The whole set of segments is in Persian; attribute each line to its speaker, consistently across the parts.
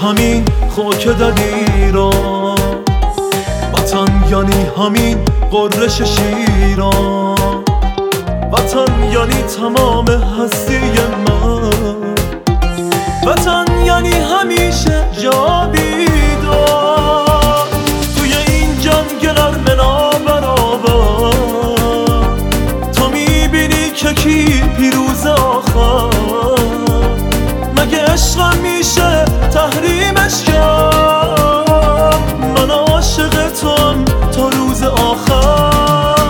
Speaker 1: همین خاک دلیران، وطن یعنی همین قررش شیران، وطن یعنی تمام هستی من، وطن یعنی همیشه جاویدان. توی این جنگل ارمنا برابر تو میبینی که کی پیروز آخر، مگه عشق میشه تحریمش کرد؟ من عاشق توام تا روز آخر.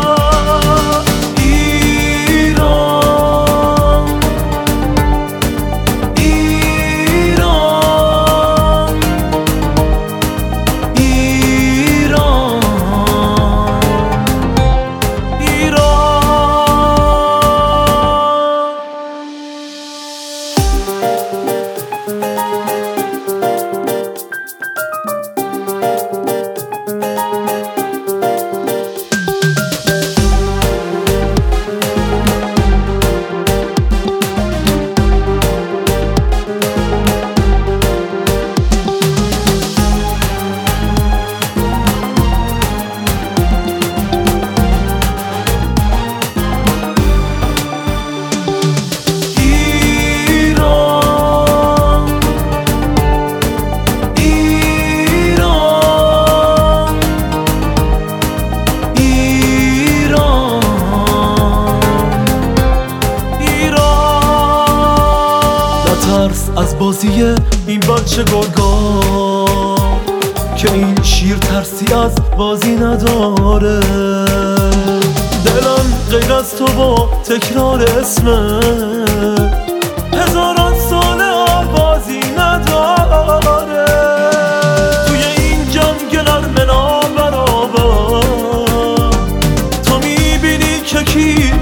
Speaker 1: از بازی این بچه گرگا که این شیر ترسی از بازی نداره، دلم غیر از تو با تکرار اسمه هزاران سال آوازی نداره. توی این جنگل ارمنا برابر تو میبینی که کی